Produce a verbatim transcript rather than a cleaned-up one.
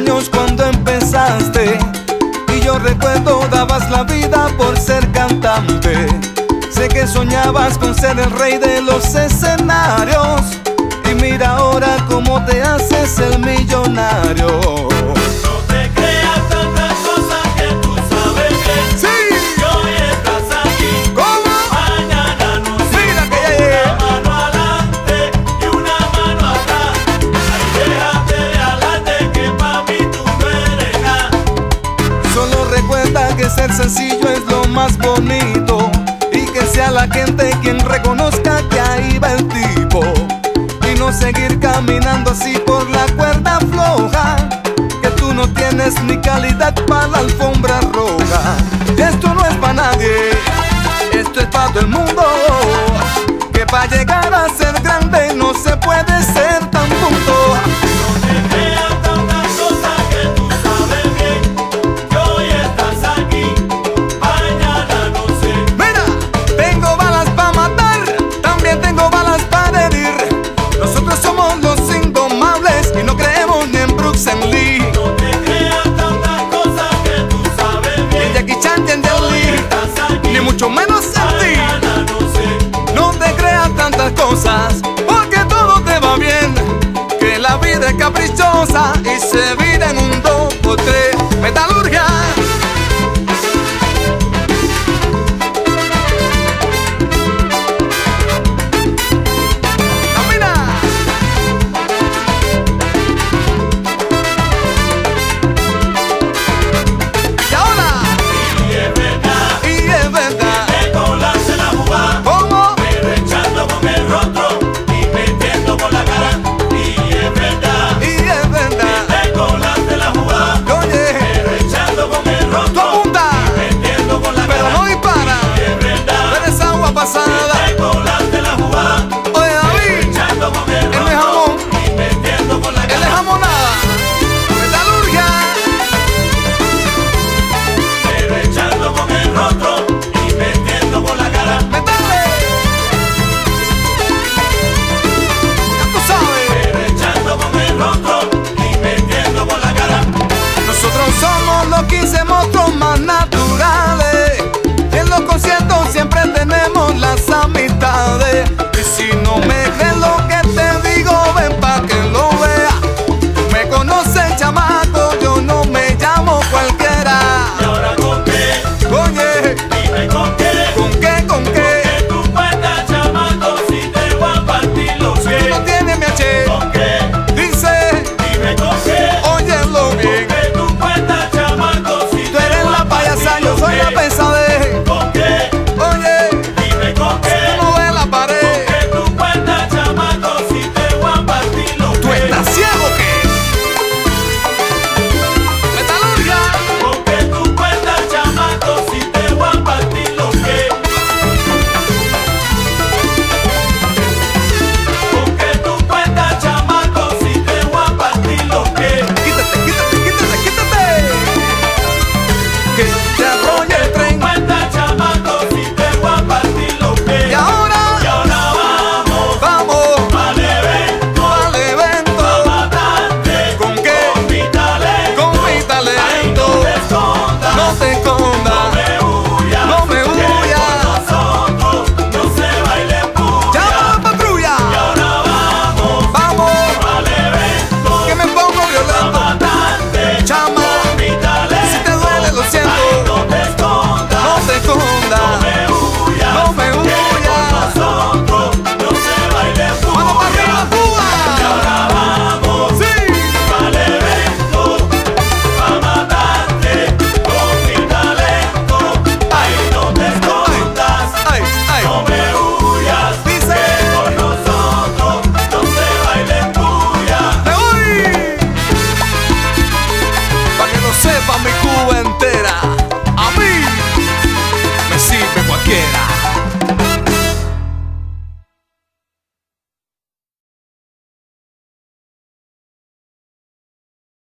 años cuando empezaste, y yo recuerdo dabas la vida por ser cantante. Sé que soñabas con ser el rey de los escenarios, y mira ahora cómo te haces el millonario. No te creas tantas cosas que tú sabes bien. Sí. Que hoy estás aquí, ¿Cómo? mañana no sé. Mira que ya llegué. Una mano adelante y una mano atrás. Ay, déjate de adelante que pa' mí tú no eres nada. Solo recuerda que ser sencillo es lo más bonito, y que sea la gente quien reconozca que ahí va el tipo, y no seguir caminando así por la cuerda floja, que tú no tienes ni calidad para la alfombra roja. Esto no es para nadie, esto es para todo el mundo, que para llegar a ser grande no se puede ser tan tonto. No te creas tantas cosas que tú sabes bien. Que hoy estás aquí, mañana no sé. Mira, tengo balas para matar, también tengo balas para herir. Nosotros somos los indomables y no creemos ni en Bruce Lee, No te creas tantas cosas que tú sabes ni en bien. Jackie Chan, ni en Jet Hoy Li, estás aquí, ni mucho menos en ti. mañana no sé. No te creas tantas cosas, porque todo te va bien, que la vida es caprichosa y se vira en un dos o tres.